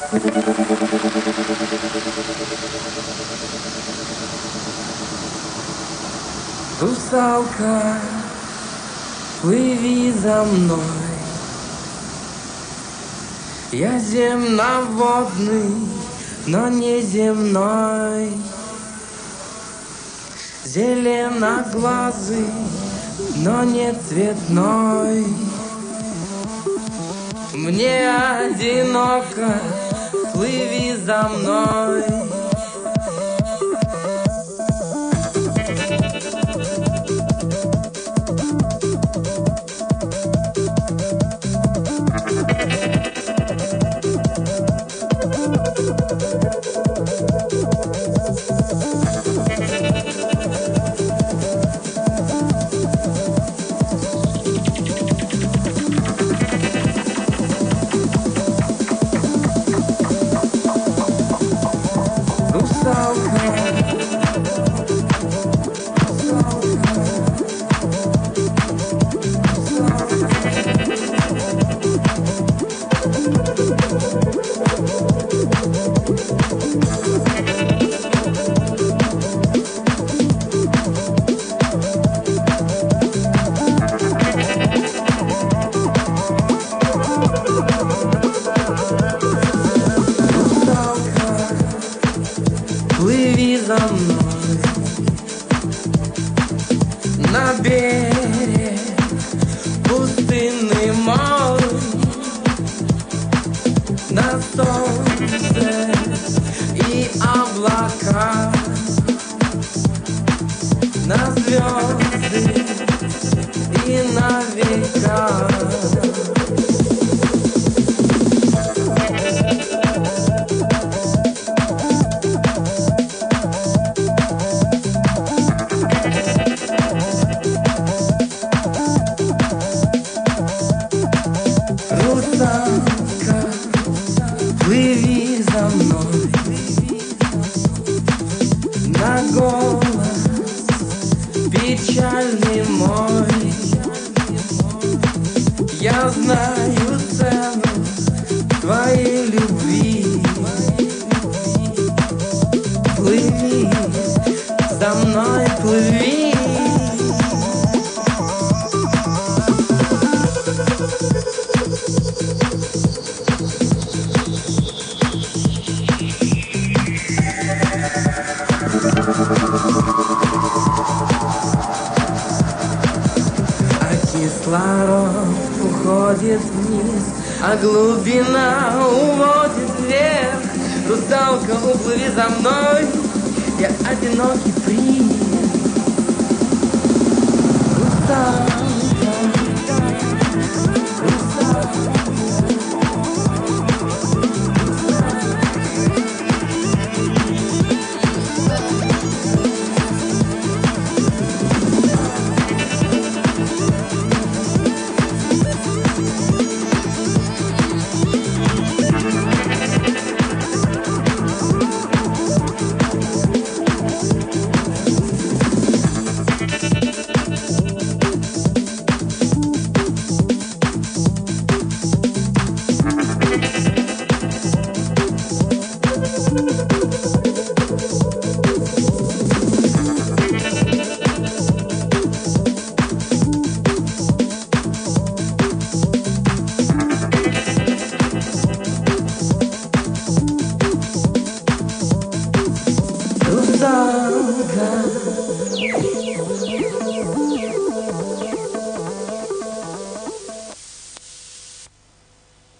Русалка, плыви за мной. Я земноводный, но не земной. Зеленоглазый, но не цветной. Мне одиноко, плыви за мной. Плыви за мной на берег пустынный мой, на солнце и облака, на звезды и на века. Русалка, плыви за мной, на голос печальный мой. Я знаю цену твоей любви. Плыви за мной, плыви. А кислород уходит вниз, а глубина уводит вверх. Русалка, уплыви за мной, я одинокий принц.